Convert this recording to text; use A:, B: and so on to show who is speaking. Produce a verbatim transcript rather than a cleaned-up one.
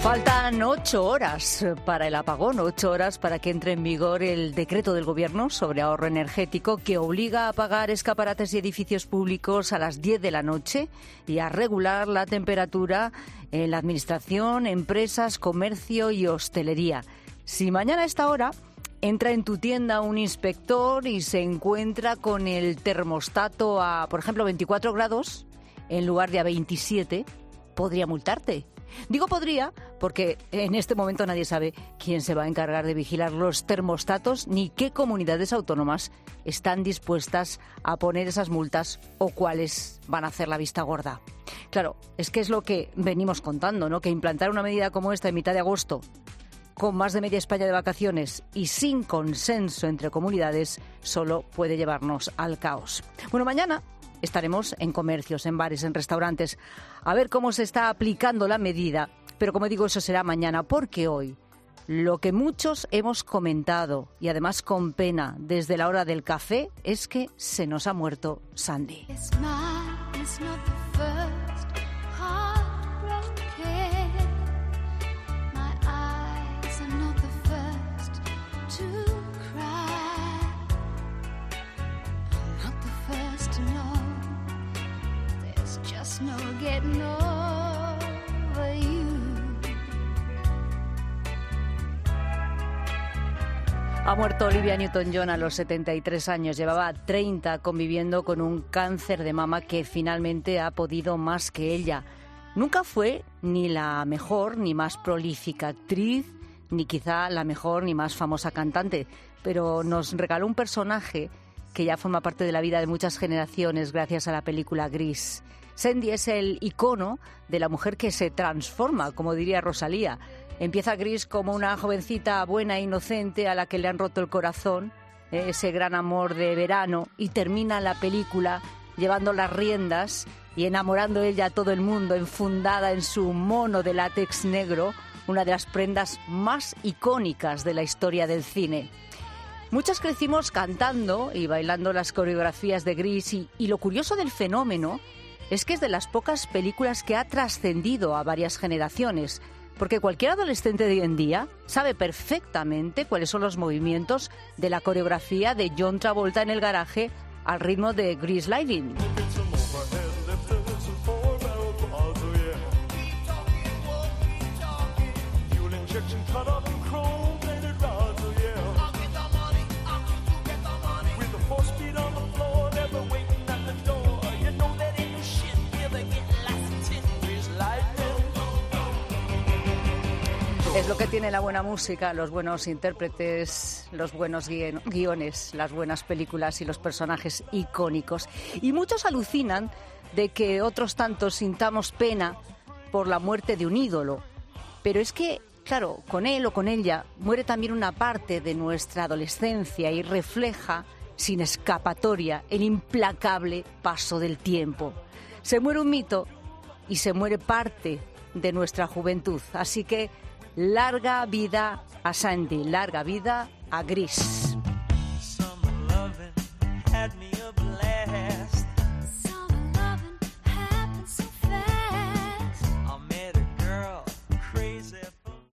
A: Faltan ocho horas para el apagón, ocho horas para que entre en vigor el decreto del Gobierno sobre ahorro energético que obliga a apagar escaparates y edificios públicos a las diez de la noche y a regular la temperatura en la administración, empresas, comercio y hostelería. Si mañana a esta hora entra en tu tienda un inspector y se encuentra con el termostato a, por ejemplo, veinticuatro grados en lugar de a veintisiete, podría multarte. Digo podría porque en este momento nadie sabe quién se va a encargar de vigilar los termostatos ni qué comunidades autónomas están dispuestas a poner esas multas o cuáles van a hacer la vista gorda. Claro, es que es lo que venimos contando, ¿no? Que implantar una medida como esta en mitad de agosto, con más de media España de vacaciones y sin consenso entre comunidades, solo puede llevarnos al caos. Bueno, mañana estaremos en comercios, en bares, en restaurantes, a ver cómo se está aplicando la medida. Pero como digo, eso será mañana, porque hoy lo que muchos hemos comentado, y además con pena, desde la hora del café, es que se nos ha muerto Sandy.
B: No getting over you.
A: Ha muerto Olivia Newton-John a los setenta y tres años. Llevaba treinta conviviendo con un cáncer de mama que finalmente ha podido más que ella. Nunca fue ni la mejor ni más prolífica actriz, ni quizá la mejor ni más famosa cantante, pero nos regaló un personaje que ya forma parte de la vida de muchas generaciones gracias a la película Gris. Sandy es el icono de la mujer que se transforma, como diría Rosalía. Empieza Gris como una jovencita buena e inocente a la que le han roto el corazón, eh, ese gran amor de verano, y termina la película llevando las riendas y enamorando ella a todo el mundo, enfundada en su mono de látex negro, una de las prendas más icónicas de la historia del cine. Muchas crecimos cantando y bailando las coreografías de Gris y, y lo curioso del fenómeno es que es de las pocas películas que ha trascendido a varias generaciones, porque cualquier adolescente de hoy en día sabe perfectamente cuáles son los movimientos de la coreografía de John Travolta en el garaje al ritmo de Grease Lightning. Es lo que tiene la buena música, los buenos intérpretes, los buenos guiones, las buenas películas y los personajes icónicos. Y muchos alucinan de que otros tantos sintamos pena por la muerte de un ídolo. Pero es que, claro, con él o con ella muere también una parte de nuestra adolescencia y refleja, sin escapatoria, el implacable paso del tiempo. Se muere un mito y se muere parte de nuestra juventud. Así que larga vida a Sandy, larga vida a Gris.